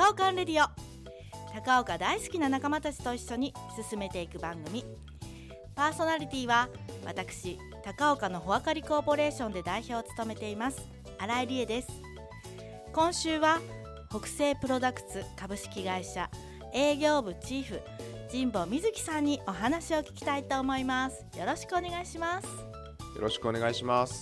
高岡レディオ。高岡大好きな仲間たちと一緒に進めていく番組。パーソナリティは私、高岡の穂あかりコーポレーションで代表を務めています新井理恵です。今週は北西プロダクツ株式会社営業部チーフ神保瑞希さんにお話を聞きたいと思います。よろしくお願いします。 よろしくお願いします。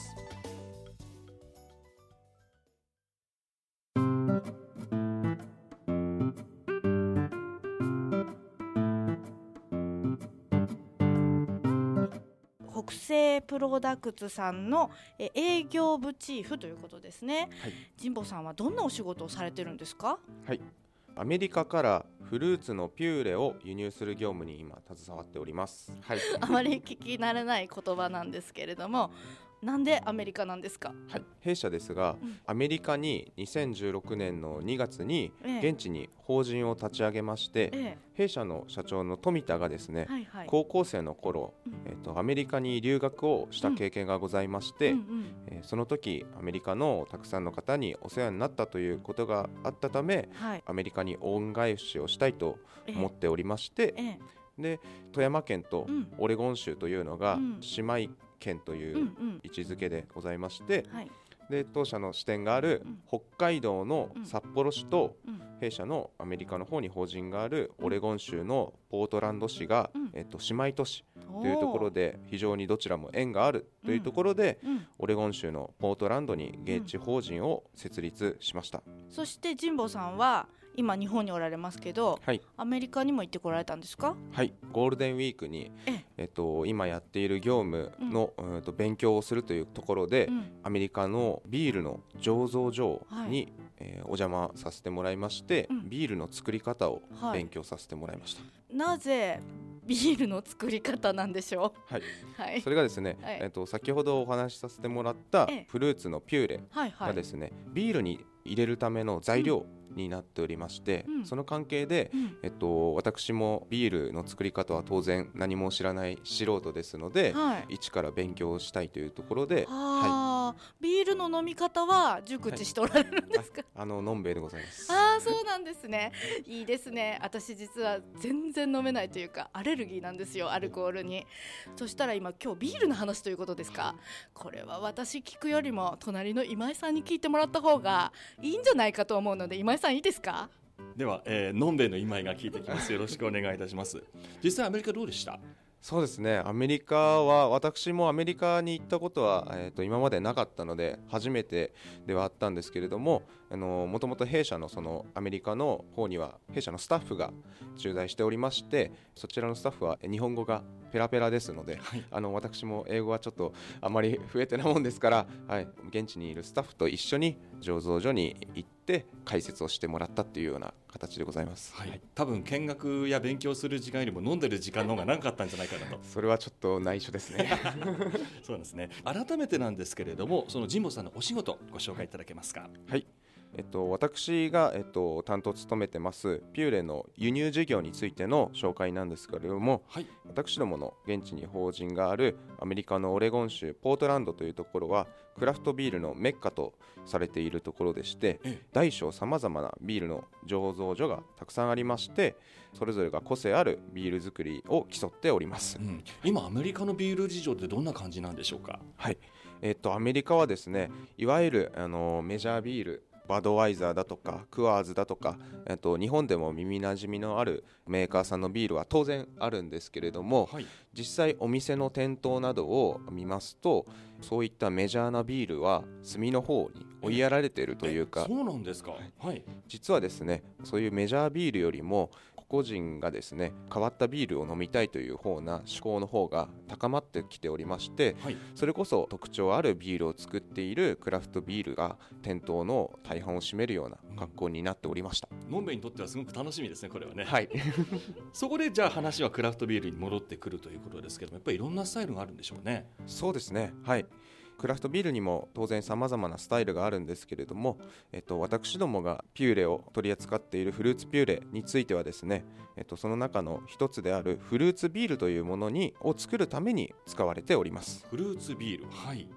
北西プロダクツさんの営業部チーフということですね。はい、神保さんはどんなお仕事をされてるんですか？ はい、アメリカからフルーツのピューレを輸入する業務に今携わっております。はい、 あまり聞き慣れない言葉なんですけれども、なんでアメリカなんですか？ はい、弊社ですが、アメリカに2016年の2月に現地に法人を立ち上げまして、弊社の社長の富田がですね、高校生の頃、アメリカに留学をした経験がございまして、その時アメリカのたくさんの方にお世話になったということがあったため、アメリカに恩返しをしたいと思っておりまして、で富山県とオレゴン州というのが姉妹県という位置づけでございまして、で当社の支店がある北海道の札幌市と、弊社のアメリカの方に法人があるオレゴン州のポートランド市が、姉妹都市というところで非常にどちらも縁があるというところで、オレゴン州のポートランドに現地法人を設立しました。 そして神保さんは今日本におられますけど、アメリカにも行ってこられたんですか？ はい、ゴールデンウィークに、今やっている業務の、勉強をするというところで、アメリカのビールの醸造所に、お邪魔させてもらいまして、ビールの作り方を勉強させてもらいました。 なぜビールの作り方なんでしょう？それがですね、先ほどお話しさせてもらったフルーツのピューレがですね、ビールに入れるための材料になっておりまして、その関係で、私もビールの作り方は当然何も知らない素人ですので、一から勉強したいというところで、 ビールの飲み方は熟知しておられるんですか？ のんべえでございます。 そうなんですね。いいですね。私実は全然飲めないというかアレルギーなんですよ、アルコールに。そしたら今日ビールの話ということですか？これは私聞くよりも隣の今井さんに聞いてもらった方がいいんじゃないかと思うので、今井さんいいですか？ では、のんべえの今井が聞いてきます。よろしくお願いいたします。実際アメリカどうでした？ そうですね、アメリカは私もアメリカに行ったことは、今までなかったので初めてではあったんですけれども、もともと弊社のそのアメリカの方には弊社のスタッフが駐在しておりまして、そちらのスタッフは日本語がペラペラですので、私も英語はちょっとあまり増えてなもんですから、現地にいるスタッフと一緒に醸造所に行って解説をしてもらったっていうような形でございます。 多分見学や勉強する時間よりも飲んでる時間の方が長かったんじゃないかなと。 それはちょっと内緒ですね。 そうですね。改めてなんですけれども、その神保さんのお仕事ご紹介いただけますか？ はい、私が、担当を務めてますピューレの輸入事業についての紹介なんですけれども、私どもの現地に法人があるアメリカのオレゴン州ポートランドというところはクラフトビールのメッカとされているところでして、大小さまざまなビールの醸造所がたくさんありまして、それぞれが個性あるビール作りを競っております。 今アメリカのビール事情ってどんな感じなんでしょうか？ アメリカはですね、いわゆるメジャービール、バドワイザーだとかクワーズだとか、日本でも耳なじみのあるメーカーさんのビールは当然あるんですけれども、実際お店の店頭などを見ますと、そういったメジャーなビールは隅の方に追いやられているというか。 そうなんですか？ 実はですね、そういうメジャービールよりも個々人がですね、変わったビールを飲みたいという方な志向の方が高まってきておりまして、それこそ特徴あるビールを作っているクラフトビールが店頭の大半を占めるような格好になっておりました。 のんべえにとってはすごく楽しみですね、これはね。そこでじゃあ話はクラフトビールに戻ってくるということですけども、やっぱりいろんなスタイルがあるんでしょうね。 そうですね、クラフトビールにも当然様々なスタイルがあるんですけれども、私どもがピューレを取り扱っているフルーツピューレについてはですね、その中の一つであるフルーツビールというものを作るために使われております。 フルーツビール、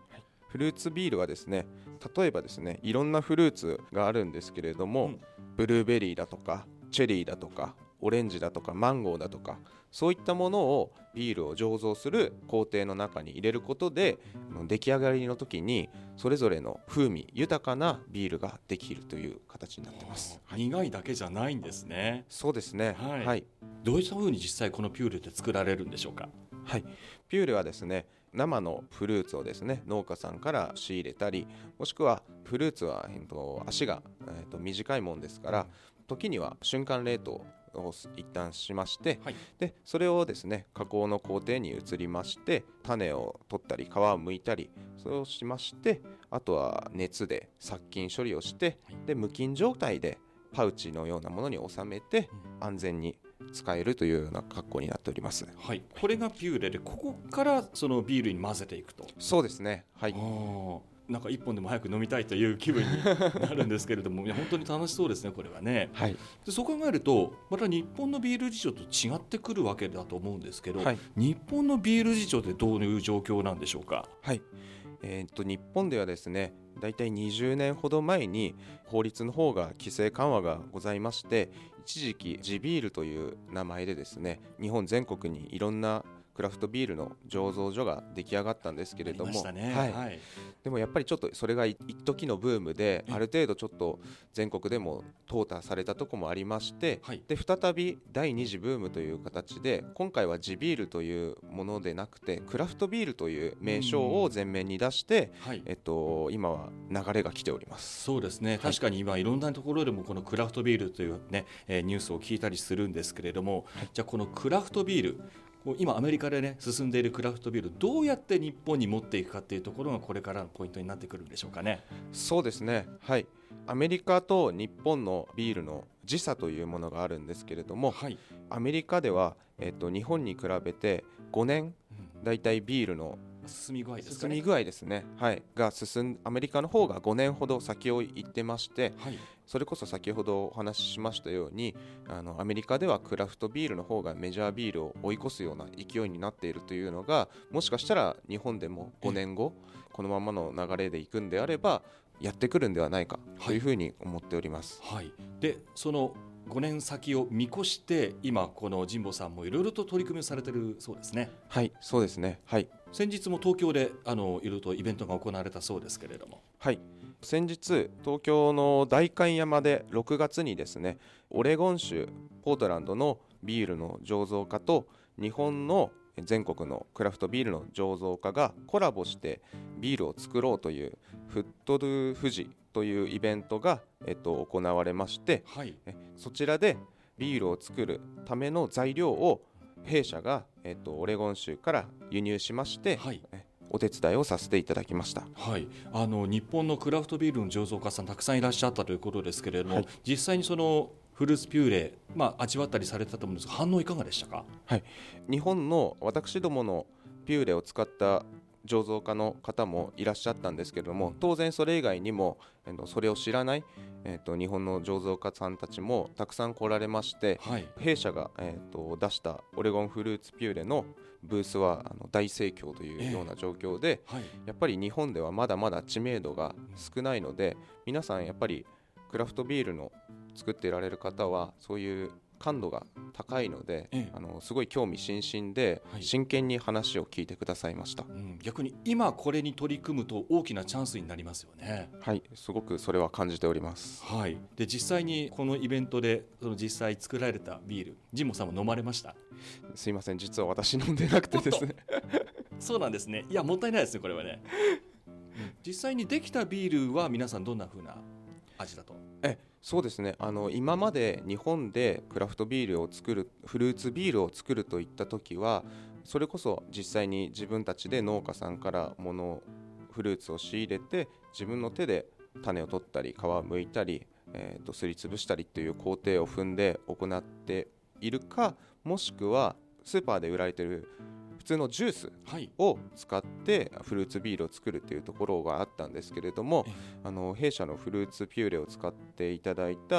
フルーツビールはですね、例えばですね、いろんなフルーツがあるんですけれども、ブルーベリーだとかチェリーだとかオレンジだとかマンゴーだとか、そういったものをビールを醸造する工程の中に入れることで、出来上がりの時にそれぞれの風味豊かなビールができるという形になっています。 苦いだけじゃないんですね。 そうですね、はい。 どういった風に実際このピューレって作られるんでしょうか。 はい、ピューレはですね、生のフルーツをですね、農家さんから仕入れたり、もしくはフルーツは、足が、短いもんですから、時には瞬間冷凍を一旦しまして、でそれをですね、加工の工程に移りまして、種を取ったり皮を剥いたり、それをしまして、あとは熱で殺菌処理をして、で無菌状態でパウチのようなものに収めて、安全に使えるというような格好になっております。 はい、これがピューレで、ここからそのビールに混ぜていくと。 そうですね、はい。 なんか一本でも早く飲みたいという気分になるんですけれどもいや本当に楽しそうですね、これはね。 はい、 でそう考えると、また日本のビール事情と違ってくるわけだと思うんですけど、はい、日本のビール事情ってどういう状況なんでしょうか。 はい、日本ではですね、だいたい20年ほど前に法律の方が規制緩和がございまして、一時期地ビールという名前でですね、日本全国にいろんなクラフトビールの醸造所が出来上がったんですけれども、でもやっぱりちょっとそれが一時のブームで、ある程度ちょっと全国でも淘汰されたところもありまして、で再び第2次ブームという形で、今回は地ビールというものでなくてクラフトビールという名称を前面に出して、今は流れが来ております。 そうですね、確かに今いろんなところでもこのクラフトビールという、ニュースを聞いたりするんですけれども、じゃあこのクラフトビール、今アメリカでね進んでいるクラフトビール、どうやって日本に持っていくかっていうところがこれからのポイントになってくるんでしょうかね。 そうですね、はい。アメリカと日本のビールの時差というものがあるんですけれども、アメリカでは、日本に比べて5年、だいたいビールの進み具合ですかね。 進み具合ですね、はい、がアメリカの方が5年ほど先を行ってまして、それこそ先ほどお話ししましたように、アメリカではクラフトビールの方がメジャービールを追い越すような勢いになっているというのが、もしかしたら日本でも5年後このままの流れでいくんであればやってくるんではないかというふうに思っております。 でその5年先を見越して今この神保さんもいろいろと取り組みをされているそうですね。 はい、そうですね、はい。 先日も東京でいろいろとイベントが行われたそうですけれども。 はい、先日東京の代官山で6月にですね、オレゴン州ポートランドのビールの醸造家と日本の全国のクラフトビールの醸造家がコラボしてビールを作ろうというフットドゥ富士というイベントが、行われまして、そちらでビールを作るための材料を弊社が、オレゴン州から輸入しまして、お手伝いをさせていただきました。 日本のクラフトビールの醸造家さんたくさんいらっしゃったということですけれども、実際にそのフルーツピューレ、味わったりされたと思うんですが、反応いかがでしたか。 日本の私どものピューレを使った醸造家の方もいらっしゃったんですけれども、当然それ以外にもそれを知らない、日本の醸造家さんたちもたくさん来られまして、弊社が、出したオレゴンフルーツピューレのブースは大盛況というような状況で、やっぱり日本ではまだまだ知名度が少ないので、皆さんやっぱりクラフトビールの作っていられる方はそういう感度が高いので、すごい興味津々で真剣に話を聞いてくださいました。 逆に今これに取り組むと大きなチャンスになりますよね。 すごくそれは感じております。 で実際にこのイベントでその実際作られたビール、神保さんも飲まれました？ すいません、実は私飲んでなくてですねそうなんですね。いやもったいないですね、これはね実際にできたビールは皆さんどんな風な味だと？ そうですね、今まで日本でクラフトビールを作る、フルーツビールを作るといった時は、それこそ実際に自分たちで農家さんからフルーツを仕入れて、自分の手で種を取ったり皮を剥いたり、すりつぶしたりという工程を踏んで行っているか、もしくはスーパーで売られている普通のジュースを使ってフルーツビールを作るというところがあったんですけれども、弊社のフルーツピューレを使っていただいた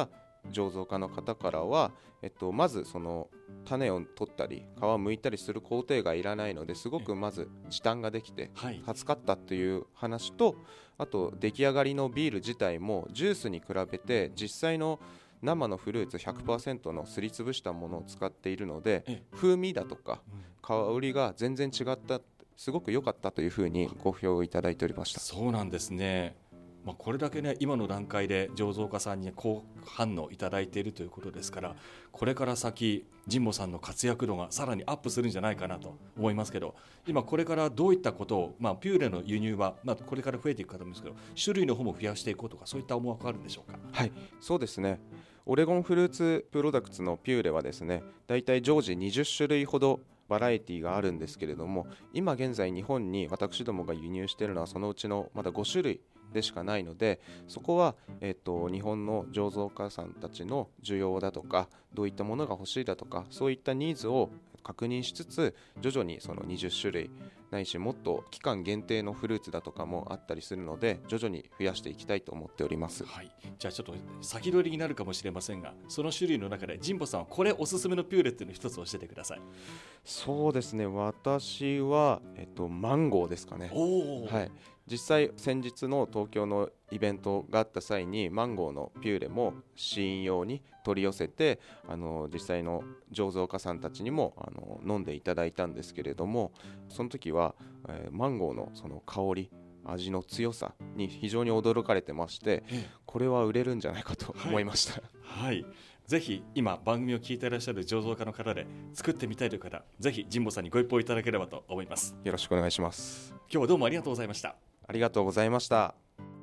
醸造家の方からは、まずその種を取ったり皮を剥いたりする工程がいらないのですごくまず時短ができて助かったという話と、あと出来上がりのビール自体もジュースに比べて実際の生のフルーツ 100% のすりつぶしたものを使っているので、風味だとか香りが全然違った、すごく良かったというふうにご評いただいておりました。 そうなんですね。これだけね、今の段階で醸造家さんに好反応いただいているということですから、これから先神保さんの活躍度がさらにアップするんじゃないかなと思いますけど、今これからどういったことを、ピューレの輸入は、これから増えていくかと思うんですけど、種類の方も増やしていこうとか、そういった思惑があるんでしょうか。 はい、そうですね。オレゴンフルーツプロダクツのピューレはですね、だいたい常時20種類ほどバラエティがあるんですけれども、今現在日本に私どもが輸入しているのはそのうちのまだ5種類でしかないので、そこは、日本の醸造家さんたちの需要だとか、どういったものが欲しいだとか、そういったニーズを確認しつつ、徐々にその20種類ないしもっと期間限定のフルーツだとかもあったりするので、徐々に増やしていきたいと思っております。 はい、じゃあちょっと先取りになるかもしれませんが、その種類の中で神保さんはこれおすすめのピューレっていうのを一つ教えてください。 そうですね、私は、マンゴーですかね。はい、実際先日の東京のイベントがあった際にマンゴーのピューレも試飲用に取り寄せて、実際の醸造家さんたちにも飲んでいただいたんですけれども、その時は、マンゴーのその香り味の強さに非常に驚かれてまして、これは売れるんじゃないかと思いました。 はい、ぜひ今番組を聞いていらっしゃる醸造家の方で作ってみたいという方、ぜひ神保さんにご一報いただければと思います。 よろしくお願いします。 今日はどうもありがとうございました。 ありがとうございました。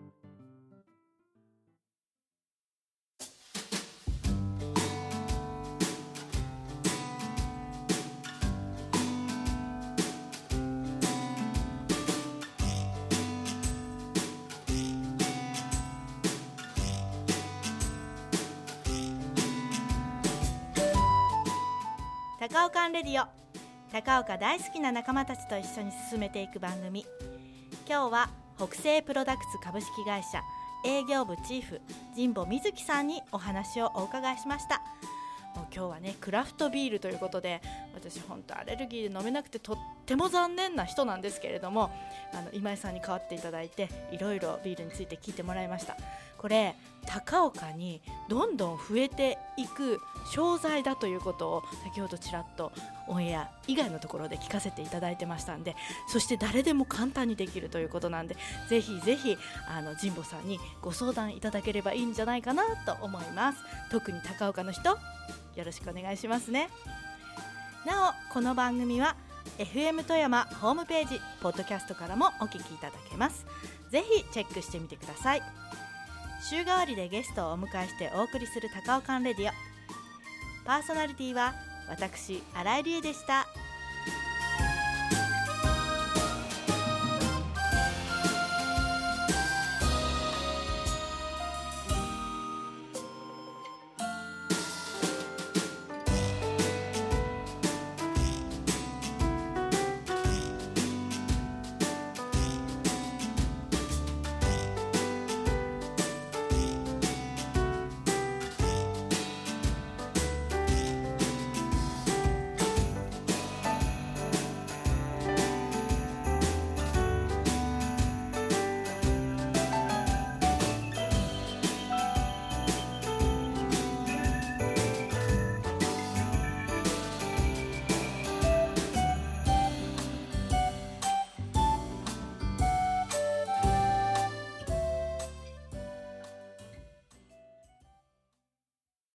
高岡レディオ、高岡大好きな仲間たちと一緒に進めていく番組。今日は北西プロダクツ株式会社営業部チーフ神保瑞希さんにお話をお伺いしました。もう今日はねクラフトビールということで、私本当アレルギーで飲めなくてとっても残念な人なんですけれども、今井さんに代わっていただいていろいろビールについて聞いてもらいました。これ高岡にどんどん増えていく商材だということを先ほどちらっとオンエア以外のところで聞かせていただいてましたんで、そして誰でも簡単にできるということなんで、ぜひぜひ神保さんにご相談いただければいいんじゃないかなと思います。特に高岡の人よろしくお願いしますね。なおこの番組は FM 富山ホームページポッドキャストからもお聞きいただけます。ぜひチェックしてみてください。週替わりでゲストをお迎えしてお送りする高岡レディオ、パーソナリティは私新井理恵でした。